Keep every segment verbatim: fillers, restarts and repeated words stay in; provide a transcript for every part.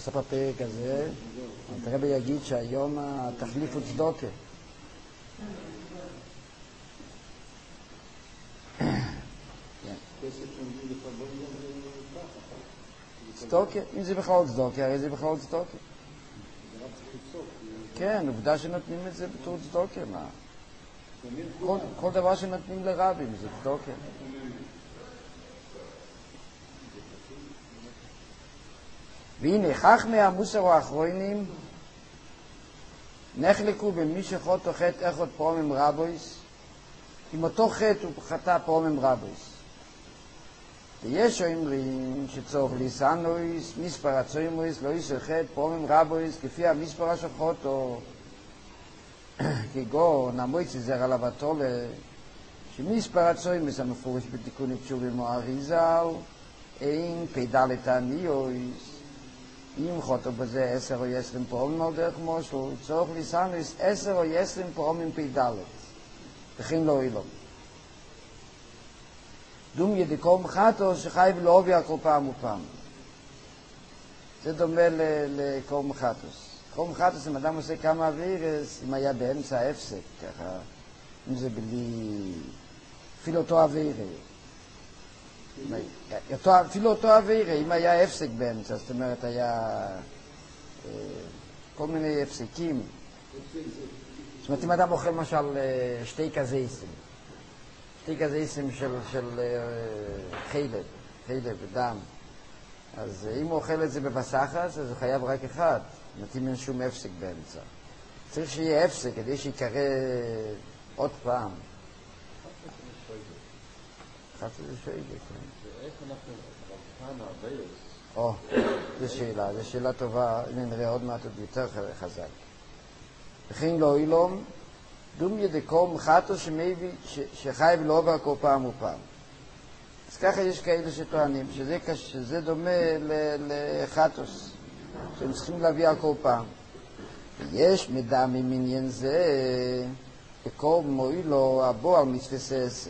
בסוף הפרק הזה, הרב יגיד שהיום התחליף הוא צדוקה. צדוקה, אם זה בכלל צדוקה, הרי זה בכלל צדוקה. כן, עובדה שנותנים את זה בתור צדוקה, מה? כל דבר שנותנים לרבים זה צדוקה. והנה, חכמי המוסר האחרונים נחלקו במי שחוטא חטא אחד פרומם רבויס, עם אותו חטא הוא חטא פרומם רבויס. ויש אומרים שצורך ליסנויס, מספר הצוימויס, לא יסר חטא פרומם רבויס, כפי המספר השחוטו, כגון המויצי זרע לבטולה, שמספר הצוימויס המפורש בתיקון תשובים או אריזל, אין פדלת הניויס, אם חוטו בזה עשר או עשרים פעמים על דרך מושל, צורך ליסנויס עשר או עשרים פעמים פדלת, וכן לא אילום. דום ידיקום חטו שחייב להוביע כל פעם ופעם. זה דומה לקום חטוס. קום חטוס, אם אדם עושה כמה אווירס, אם היה באמצע ההפסק, ככה, אם זה בלי... אפילו אותו אווירה. אפילו אותו אווירה, אם היה הפסק באמצע, זאת אומרת, היה כל מיני הפסקים. זאת אומרת, אם אדם אוכל למשל שתי קזייסים, שתי קזייסים של, של חילב, חילב ודם, אז אם הוא אוכל את זה בבסחס, אז הוא חייב רק אחד, מתאים אין שום הפסק באמצע. צריך שיהיה הפסק כדי שיקרא עוד פעם. אחת זה שואגה, כן. ואיך אנחנו, כאן הוויוס? או, זו שאלה, זו שאלה טובה, הנה נראה עוד מעט עוד יותר חזק. וכן לא אילום, דום ידקום חטו שמביא, שחייב לא עובר כל פעם ופעם. אז ככה יש כאלה שטוענים, שזה, שזה דומה לחטוס, שהם צריכים להביא על כל פעם. ויש מידע ממניין זה, בכל מועילו הבוא על מצווה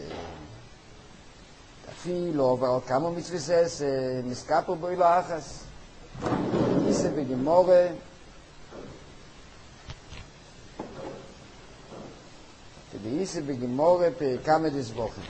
אפילו עובר על כמה מצווה מסקפו בו אחס. ניסה בגמורה, ובייסה בגמורה כמה דסבוכים.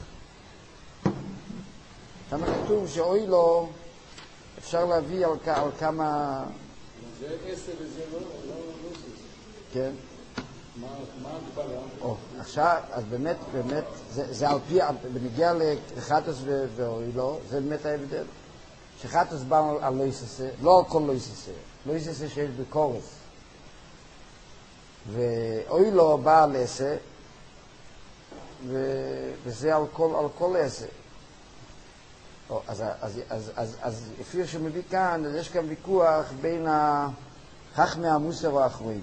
כמה כתוב שאוי לו אפשר להביא על, על כמה... זה עשר וזה לא, לא, לא זה. כן. מה, מה הגבלה? או, עכשיו, אז באמת, באמת, זה, זה על פי, בנגיע לחטוס ואוי לו, זה באמת ההבדל. שחטוס בא על, על לא יססה, לא על כל לא יססה, לא יססה שיש בקורס. ואוי לו בא על עשה, וזה על כל, על כל עשה. או, אז, אז, אז, אז, אז אפילו שמביא כאן, אז יש כאן ויכוח בין החכמי המוסר האחרונים.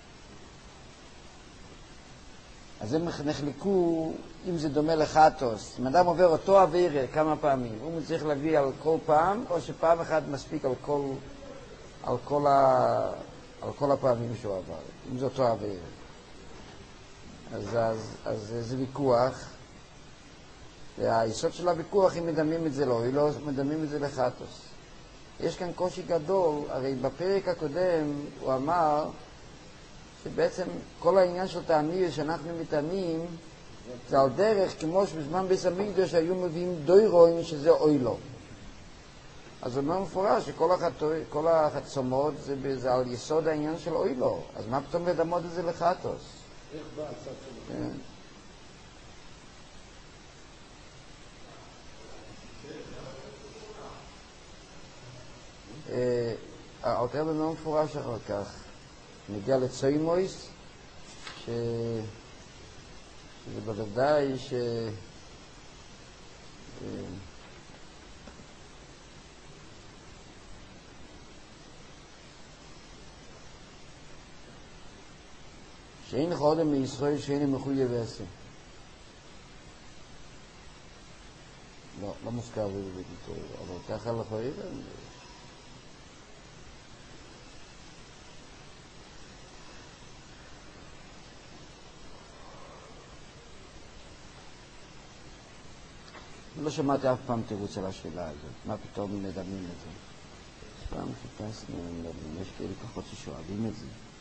אז הם נחלקו, אם זה דומה לחטוס, אם אדם עובר אותו עבירה כמה פעמים, הוא צריך להביא על כל פעם, או שפעם אחת מספיק על כל, על כל, ה, על כל הפעמים שהוא עבר, אם זה אותו עבירה. אז, אז, אז זה ויכוח, והיסוד של הוויכוח, אם מדמים את זה לא, היא לא מדמים את זה לחטוס. יש כאן קושי גדול, הרי בפרק הקודם הוא אמר, שבעצם כל העניין של תענית שאנחנו מתענים זה על דרך כמו שבזמן בית המקדש היו מביאים דוירוין שזה אוי לו. אז הוא אומר מפורש שכל החתו, כל החצומות זה, זה על יסוד העניין של אוי לו. אז מה פתאום לדמות את זה לחטוס? איך בא הצד שלו? כן. האלתר רבי אומר מפורש אחר כך. נגיע לצוימויס, ש... שזה בוודאי ש... שאין חודם מישראל שאין מחויב עשה. לא, לא מוזכר בביטוי, אבל ככה לחויב. לא שמעתי אף פעם תירוץ על השאלה הזאת. מה פתאום מדמים את זה? פעם חיפשנו, יש כאלה כוחות ששואלים את זה.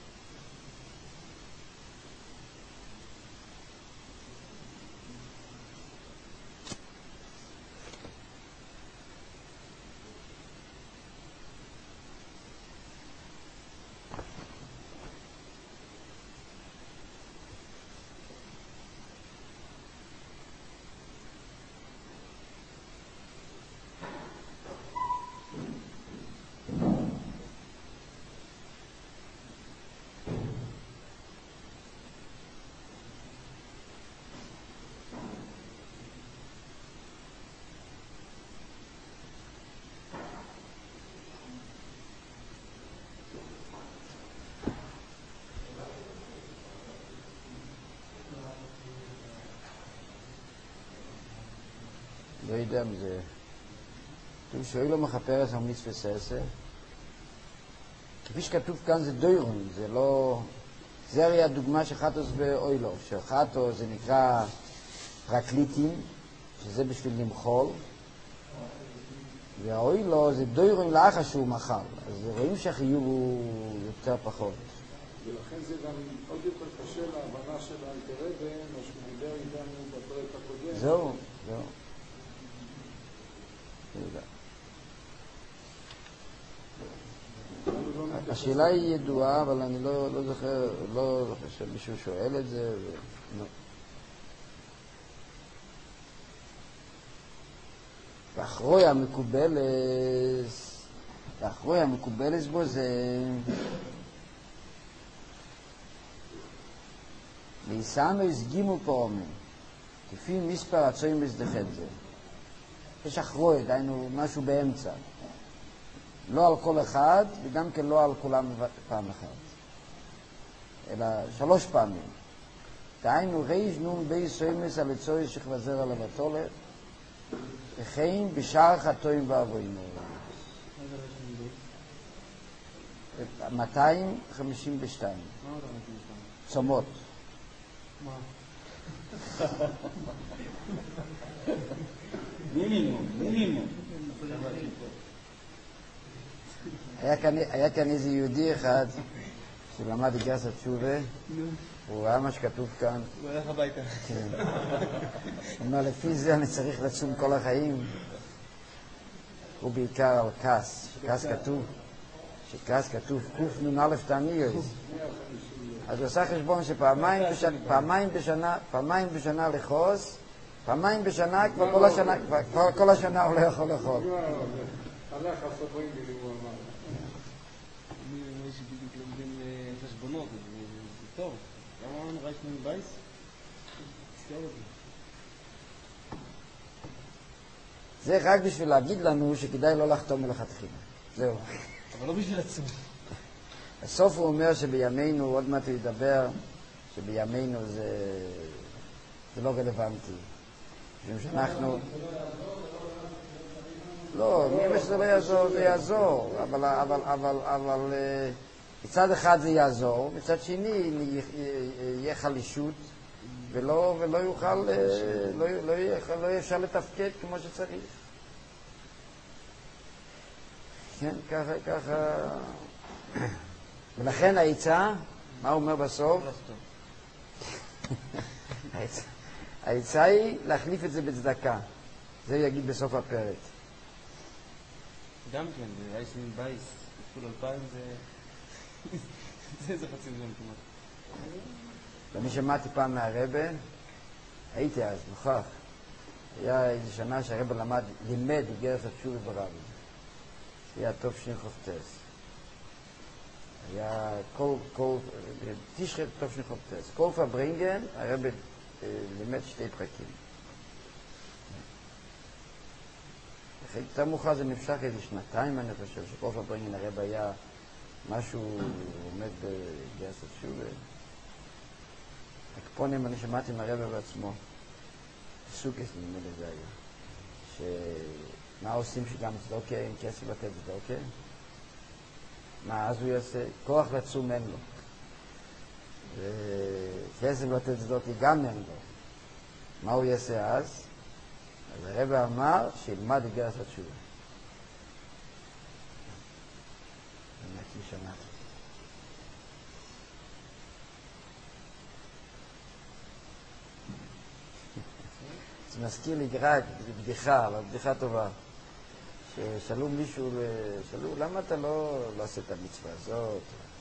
לא יודע אם זה... כתוב שואל לו מחפרס על מצווה ססה. כפי שכתוב כאן זה דוירון, זה לא... זה הרי הדוגמה של חטוס ואוילו. שחטוס זה נקרא פרקליטים, שזה בשביל למחול. והאוילו זה דוירון לאחר שהוא מחל. אז רואים שהחיוב הוא יותר פחות. ולכן זה גם עוד יותר קשה להבנה של האלתרבה, מה שהוא דיבר איתנו בפרק הקודם. זהו, זהו. השאלה היא ידועה, אבל אני לא, לא זוכר, לא זוכר שמישהו שואל את זה. ו... לא. ואחרוי המקובלס, ואחרוי המקובלס בו זה ויסענו הסגימו פעמים, כפי מספר הצועים בסדחת זה. יש אחרוי, דיינו משהו באמצע. לא על כל אחד, וגם כן לא על כולם פעם אחת. אלא שלוש פעמים. דיינו ריש נון בי סוימס על הצוי שחבזר עליו התולת, וכן בשאר חטואים ואבוים. מאתיים חמישים ושתיים. צומות. מה? מינימום, מינימום. היה כאן איזה יהודי אחד שלמד גרסת תשובה, הוא ראה מה שכתוב כאן. הוא הלך הביתה. כן. הוא אומר, לפי זה אני צריך לצום כל החיים. הוא בעיקר על כס, שכס כתוב, שכס כתוב קוף נון א' תעניות. אז הוא עושה חשבון שפעמיים בשנה, פעמיים בשנה, פעמיים בשנה לחוס, פעמיים בשנה, כבר כל השנה, כבר כל השנה הוא לא יכול לאכול. הלך הסופרים בלי הוא אמר. אני רואה שבדיוק לומדים חשבונות, זה טוב. למה אמרנו רייש מן בייס? תזכר אותי. זה רק בשביל להגיד לנו שכדאי לא לחתום מלכתחילה. זהו. אבל לא בשביל עצמו. בסוף הוא אומר שבימינו, עוד מעט הוא ידבר, שבימינו זה, זה לא רלוונטי. משום שאנחנו... לא, מי אומר שזה לא יעזור, זה יעזור. אבל, אבל, אבל, אבל מצד אחד זה יעזור, מצד שני יהיה חלישות, ולא, ולא יוכל, לא, לא, יהיה, לא יהיה אפשר לתפקד כמו שצריך. כן, ככה, ככה... ולכן העצה, מה הוא אומר בסוף? העצה היא להחליף את זה בצדקה. זה הוא יגיד בסוף הפרק. גם כן, זה רייש מן בייס, כפול אלפיים זה... זה איזה חצי מיליון כמעט. ואני שמעתי פעם מהרבא, הייתי אז, נוכח. היה איזו שנה שהרבא למד, לימד איגרת התשובה ברבי. היה טוב שני חופטס. היה כל, כל, תשחט טוב שני חופטס. כל פברינגן, הרבא לימד שתי פרקים. אחרי קצת מאוחר זה נמשך איזה שנתיים, אני חושב, שכל פברינגן הרבא היה משהו עומד בגייס התשובה. הקפונים אני שמעתי מהרבא בעצמו. סוכס נדמה לי זה היה. שמה עושים שגם צדוקה, עם כסף לתת צדוקה? מה אז הוא יעשה? כוח לצום אין לו. וכסף לתת צדוקה גם אין לו. מה הוא יעשה אז? אז הרבא אמר שילמד איגרת התשובה. חצי שנה. זה מזכיר לי רק בדיחה, אבל בדיחה טובה. ששאלו מישהו, שאלו, למה אתה לא, לא עושה את המצווה הזאת?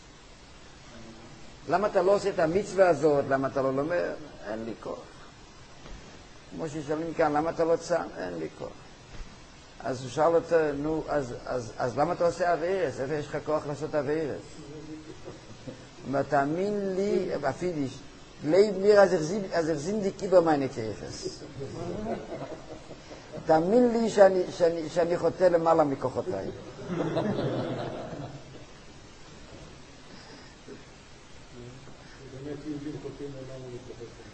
למה אתה לא עושה את המצווה הזאת? למה אתה לא לומד? אין לי כוח. כמו ששאלים כאן, למה אתה לא צם? אין לי כוח. אז הוא שאל אותו, נו, אז, אז, אז למה אתה עושה אביירס? איפה יש לך כוח לעשות אביירס? הוא אומר, תאמין לי, בפידיש, לייב מיר אז איך די קיבר מיינה קייחס. תאמין לי שאני, שאני, שאני חוטא למעלה מכוחותיי. באמת יהודים חוטאים למעלה מכוחותיי.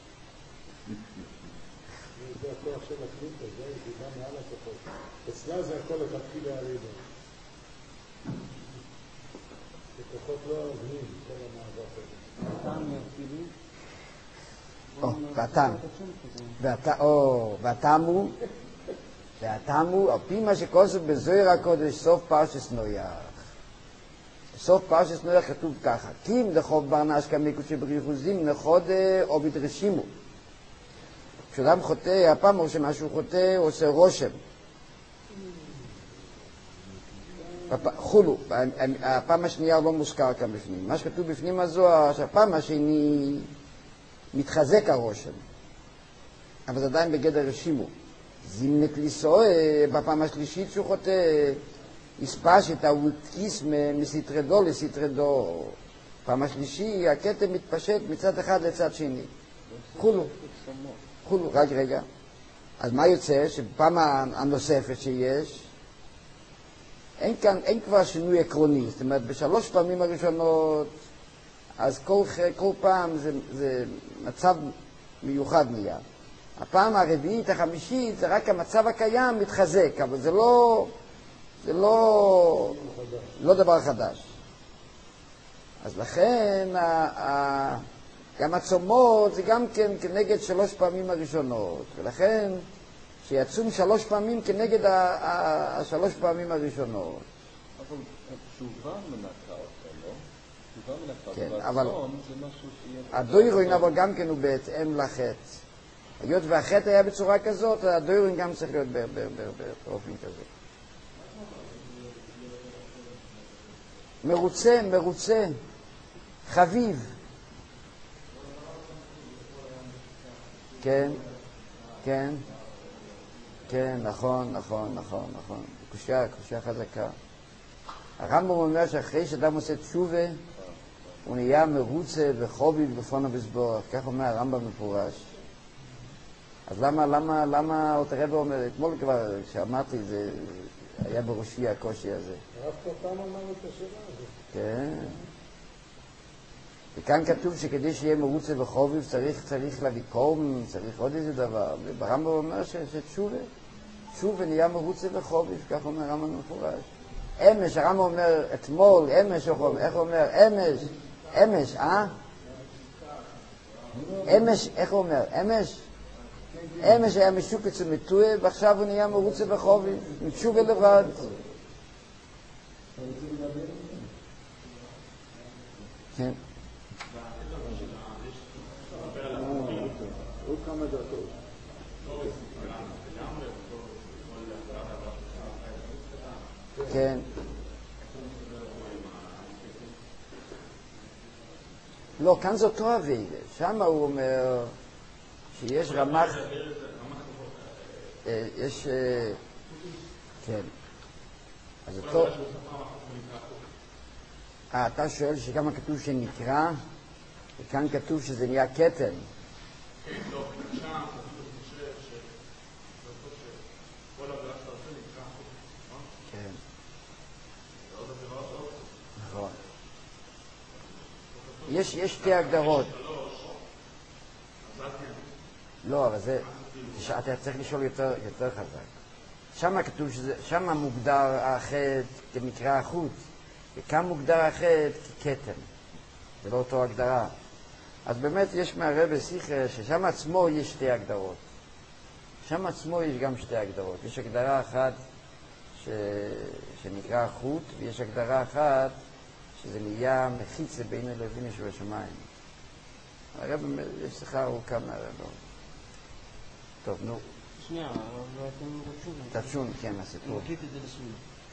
זה הכוח של הקליפה, זה גם מעל הכוחות. אצלה זה הכל לכתחיל להרידה. הכוחות לא אוהבים, כל המאבק הזה. או, והתמו, והתמו, על פי מה שכוסף בזוהר הקודש, סוף פרשס נויח. סוף פרשס נויח כתוב ככה, כי אם דחוב ברנש כמיקו שבריחוזים נחודה או בדרשימו. כשאדם חוטא, הפעם או שמשהו חוטא, הוא עושה רושם. חולו, הפעם השנייה לא מוזכר כאן בפנים. מה שכתוב בפנים הזוהר, שהפעם השני מתחזק הרושם. אבל זה עדיין בגדר רשימו. זימנת ליסוי, בפעם השלישית שהוא חוטא, הספש את האוטקיס מסתרדו לסתרדו. פעם השלישי, הכתם מתפשט מצד אחד לצד שני. חולו. חולו, רק רגע. אז מה יוצא? שבפעם הנוספת שיש, אין כאן, אין כבר שינוי עקרוני. זאת אומרת, בשלוש פעמים הראשונות, אז כל, כל פעם זה, זה מצב מיוחד נהיה. הפעם הרביעית, החמישית, זה רק המצב הקיים מתחזק, אבל זה לא, זה לא, לא דבר חדש. אז לכן, ה, ה, גם הצומות זה גם כן כנגד שלוש פעמים הראשונות, ולכן שיצום שלוש פעמים כנגד ה, ה, השלוש פעמים הראשונות. אבל תשובה מנקה אותו, לא? תשובה מנקה אותו, כן, והצום אבל זה משהו שיהיה... הדוירון אבל גם כן הוא בהתאם לחטא. היות והחטא היה בצורה כזאת, הדוירון גם צריך להיות באופן כזה. מרוצה, מרוצה, חביב. כן, כן, כן, נכון, נכון, נכון, נכון. קושיה, קושיה חזקה. הרמב"ם אומר שאחרי שאדם עושה תשובה, הוא נהיה מרוצה וחוביב בפונו בסבורך. כך אומר הרמב"ם מפורש. אז למה, למה, למה אותו רב אומר, אתמול כבר, כשאמרתי, זה היה בראשי הקושי הזה. הרב פעם אמר את השאלה הזאת. כן. וכאן כתוב שכדי שיהיה מרוצה וחוביב צריך, צריך להביא קום, צריך עוד איזה דבר. וברמב"ם אומר שתשובה, תשובה נהיה מרוצה וחוביב, כך אומר הרמב"ם מפורש. אמש, הרמב"ם אומר אתמול, אמש, איך הוא אומר? אמש, אמש, אה? אמש, איך הוא אומר? אמש? אמש היה משוקץ ומתועה, ועכשיו הוא נהיה מרוצה וחוביב, מתשובה לבד. כן. עוד כמה דקות. כן. לא, כאן זאת אוהבי. שם הוא אומר שיש רמ"ח... יש... כן. אז אותו... אה, אתה שואל שכמה כתוב שנקרא, וכאן כתוב שזה נהיה קטן. לא, שם כתוב חושב שכל עבירה שאתה עושה נקרא חוק, נכון? כן. זה עוד עבירה שעוד. נכון. יש, יש שתי הגדרות. לא, אבל זה, אתה צריך לשאול יותר, יותר חזק. שם כתוב שזה, שם מוגדר החטא כמקרא החוץ, וכאן מוגדר החטא ככתם. זה לא אותו הגדרה. אז באמת יש מהרבי שיחה ששם עצמו יש שתי הגדרות. שם עצמו יש גם שתי הגדרות. יש הגדרה אחת ש... ש... שנקרא חוט, ויש הגדרה אחת שזה נהיה מחיצה בינו לבינו שבשמיים. הרב, יש שיחה ארוכה מהרב. טוב, נו. שנייה, אבל אתם רוצים... תשון, כן, הסיפור. אני מקליט את זה לשמונה.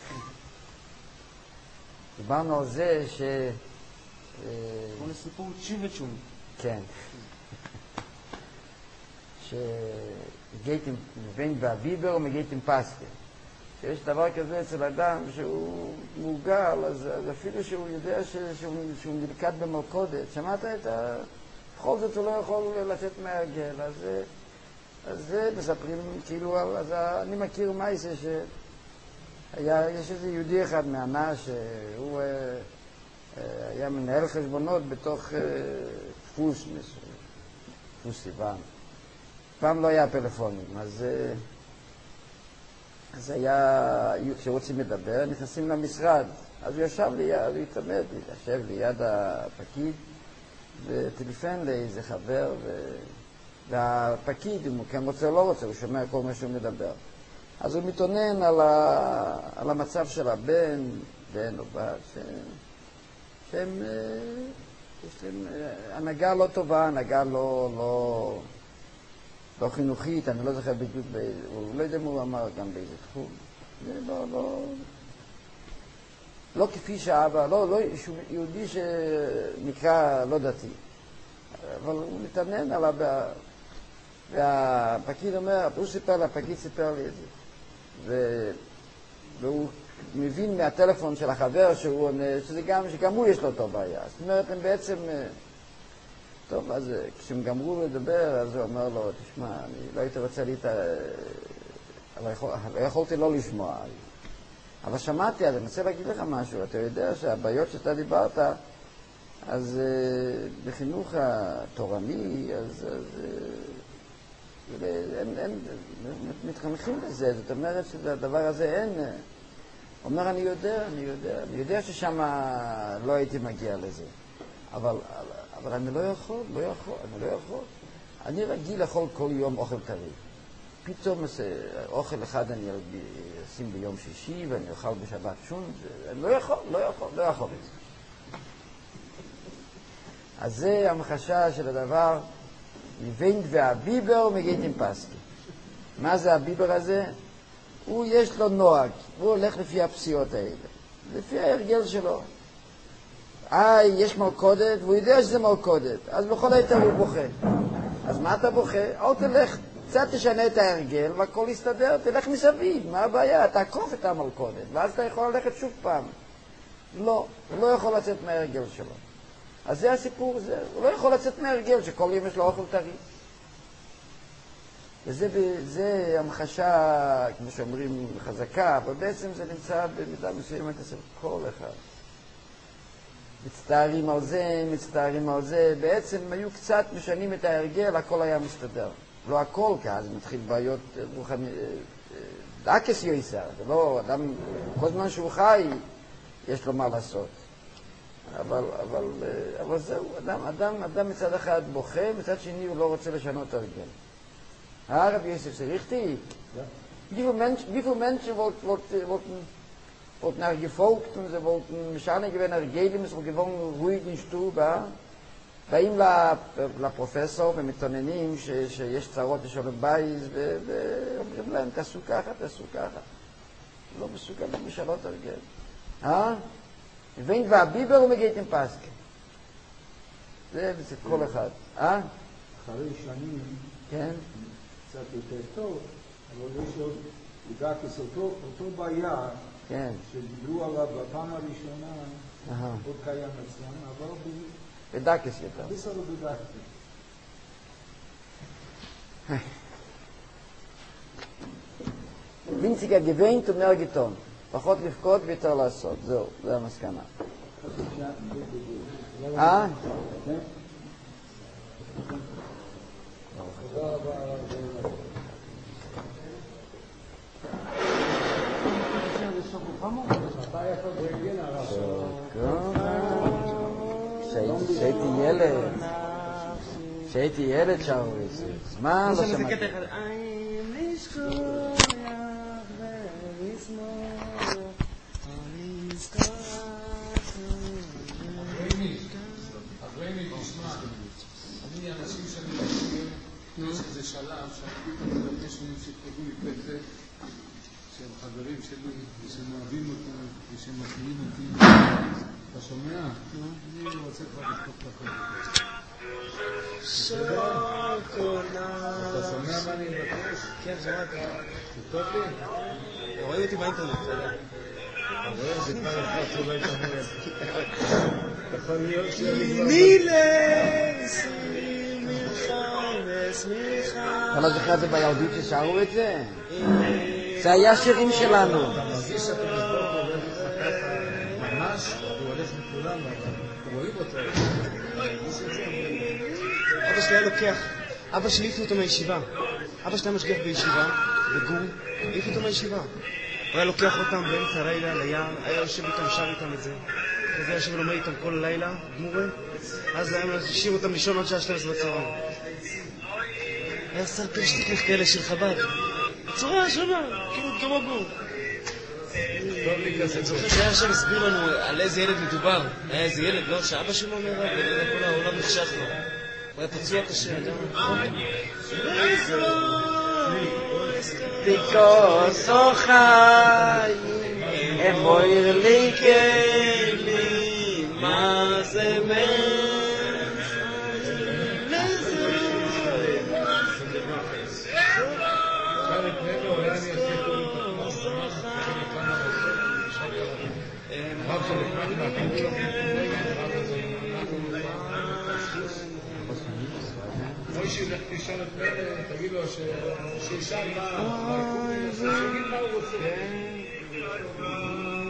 דיברנו על זה ש... כמו לסיפור תשיב ותשון. כן. שגייטים בין באביבר ומגייטים פסקה. שיש דבר כזה אצל אדם שהוא מורגל, אז, אז אפילו שהוא יודע ש, שהוא, שהוא נלכד במלכודת, שמעת את ה... בכל זאת הוא לא יכול לצאת מהרגל, אז, אז זה מספרים כאילו, אז אני מכיר מייסה שהיה, יש איזה יהודי אחד מהנה שהוא היה מנהל חשבונות בתוך דפוס, דפוס סיוון. פעם לא היה פלאפונים, אז... אז היה, כשרוצים לדבר, נכנסים למשרד. אז הוא ישב ליד, הוא התעמד, ישב ליד הפקיד, וטלפן לאיזה חבר, ו... והפקיד, אם הוא כן רוצה או לא רוצה, הוא שומע כל מה שהוא מדבר. אז הוא מתעונן על, ה... על המצב של הבן, בן או בת, ש... שהם, יש להם הנהגה לא טובה, הנהגה לא... לא... לא חינוכית, אני לא זוכר בדיוק, ב... הוא לא יודע מה הוא אמר גם באיזה תחום. זה לא, לא, לא כפי שאבא, לא, לא, שהוא יהודי שנקרא לא דתי. אבל הוא מתעניין עליו, והפקיד אומר, הוא סיפר לה, הפקיד סיפר לי את זה. ו... והוא מבין מהטלפון של החבר שהוא עונה, שזה גם, שגם הוא יש לו אותו בעיה. זאת אומרת, הם בעצם... טוב, אז כשהם גמרו לדבר, אז הוא אומר לו, תשמע, אני לא הייתי רוצה להת... אבל לא יכולתי לא לשמוע. אבל שמעתי, אז אני רוצה להגיד לך משהו. אתה יודע שהבעיות שאתה דיברת, אז בחינוך התורני, אז, אז הם, הם מתחנכים לזה. זאת אומרת שהדבר הזה אין. הוא אומר, אני יודע, אני יודע. אני יודע ששם לא הייתי מגיע לזה. אבל... אבל אני לא יכול, לא יכול, אני לא יכול. אני רגיל לאכול כל יום אוכל טרי. פתאום אוכל אחד אני אשים ביום שישי ואני אוכל בשבת שון. אני לא יכול, לא יכול, לא יכול את זה. אז זה המחשה של הדבר, יבנד והביבר מגית עם פסקי. מה זה הביבר הזה? הוא יש לו נוהג, הוא הולך לפי הפסיעות האלה, לפי ההרגל שלו. איי, יש מלכודת, והוא יודע שזה מלכודת, אז בכל היתר הוא בוכה. אז מה אתה בוכה? אל תלך, קצת תשנה את ההרגל, והכל יסתדר, תלך מסביב, מה הבעיה? תעקוף את המלכודת, ואז אתה יכול ללכת שוב פעם. לא, הוא לא יכול לצאת מההרגל שלו. אז זה הסיפור, זה, הוא לא יכול לצאת מההרגל, שכל יום יש לו אוכל טרי. וזה זה המחשה, כמו שאומרים, חזקה, אבל בעצם זה נמצא במידה מסוימת אצל כל אחד. מצטערים על זה, מצטערים על זה, בעצם היו קצת משנים את ההרגל, הכל היה מסתדר. לא הכל, כי אז מתחיל בעיות רוחני, דקס יויסר, זה לא, אדם, כל זמן שהוא חי, יש לו מה לעשות. אבל, אבל, אבל זהו, אדם, אדם, אדם מצד אחד בוכה, מצד שני הוא לא רוצה לשנות הרגל. הרב יוסף, זה richtig? Wie viele Menschen, wie viele Menschen wollten, wollten, wollten er gefolgt und sie wollten Mischane gewinnen, er geben, es war gewohnt ruhig in Stube. באים לפרופסור ומתעוננים שיש צרות ושולם בייס ואומרים להם, תעשו ככה, תעשו ככה. לא מסוגלים לשנות הרגל. אה? ואין והביבר הוא מגיע עם פסקה. זה זה כל אחד. אה? אחרי שנים, כן? קצת יותר טוב, אבל יש לו לדעתס אותו בעיה שדיברו עליו בפעם הראשונה, עוד קיים אצלם, אבל בדקס יותר. בסדר בדקס. וינציגר גוויינט ומר גיטון. פחות לבכות ויותר לעשות. זהו, זה המסקנה. אה? תודה רבה. מתי יכול ברגל הרב? כשהייתי ילד, כשהייתי ילד שרו את זה, זמן לא שמעתי. יש שם איזה קטע אחד, I'm לשכוח ולשמוח שלב שאני פתאום מבקש מהם שיכתבו לי פתק שהם חברים שלי ושהם אוהבים אותי ושהם מכירים אותי. אתה שומע? אני רוצה כבר לכתוב את הפתק. אתה שומע מה אני מבקש? כן, שמעתי. זה טוב לי? רואים אותי באינטרנט. אתה רואה? זה כבר אחד שאולי תמורת. יכול להיות שאני כבר... נילס, מיכאלס, מיכאלס. אתה לא זוכר את זה בילדות ששרו את זה? זה היה שירים שלנו. אתה מרגיש שאתה מסבור פה הולך לך ככה ממש, הוא הולך מכולם, אבל רואים אותו. אבא שלי היה לוקח, אבא שלי העיף אותו מהישיבה. אבא שלי היה משגיח בישיבה, בגור, העיף אותו מהישיבה. הוא היה לוקח אותם באמצע הלילה ליער, היה יושב איתם, שר איתם את זה. כזה היה יושב ולומד איתם כל הלילה, גמורה. אז היה משאיר אותם לישון עד שעה שתים עשרה בצהריים. היה שר פרשטיקלך כאלה של חב"ד. בצורה שונה, כאילו כמו גור. אני זוכר שהיה עכשיו הסביר לנו על איזה ילד מדובר. היה איזה ילד, לא? שאבא שלו אומר רב, כל העולם נחשך לו. הוא היה פצוע קשה, אדם. תיקוסו חיים, הם מויר לי כלי, מה זה מלך? מוישי הולך תשאל את מלך, תגיד לו שישאל מה, שיגיד מה הוא רוצה.